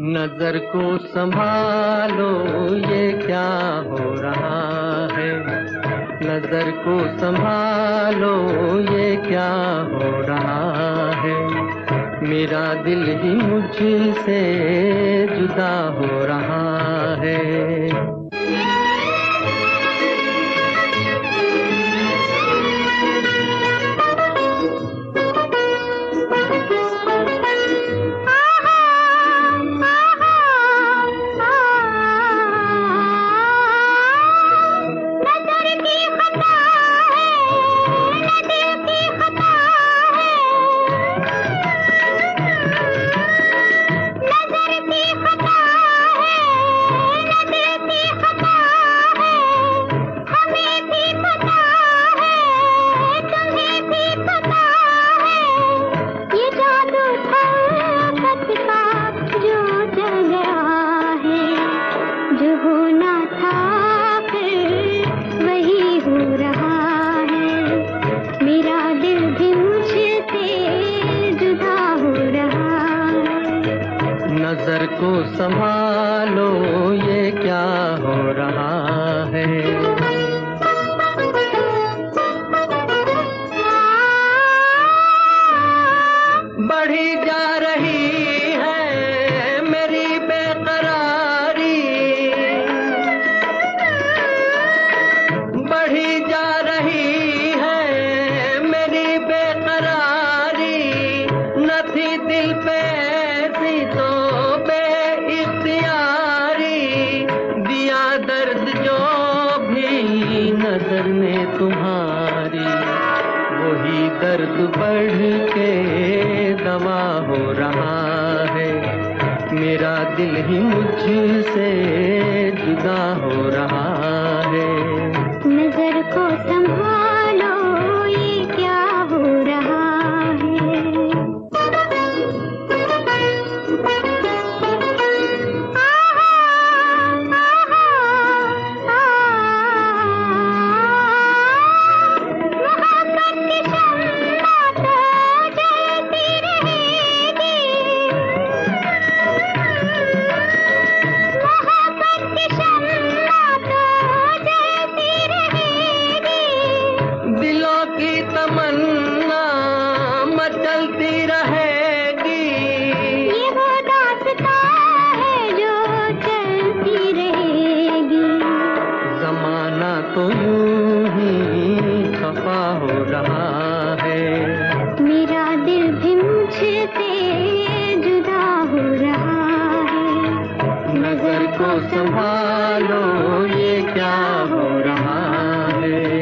नजर को संभालो, ये क्या हो रहा है। नजर को संभालो, ये क्या हो रहा है। मेरा दिल ही मुझसे जुदा हो रहा है। नजर को संभालो, ये क्या हो रहा है। बढ़ी जा रही है मेरी बेकरारी, बढ़ी जा रही है मेरी बेकरारी। न थी दिल पे ऐसी तो दर्द जो भी नजर में तुम्हारी, वही दर्द बढ़ के दवा हो रहा है। मेरा दिल ही मुझसे जुदा हो रहा है। नजर को संभालो, ये क्या हो रहा है। तमन्ना मचलती रहेगी, ये वो दास्तां है जो चलती रहेगी। ज़माना तो यूं ही खफा हो रहा है। मेरा दिल भी मुझसे जुदा हो रहा है। नजर को संभालो, ये क्या हो रहा है।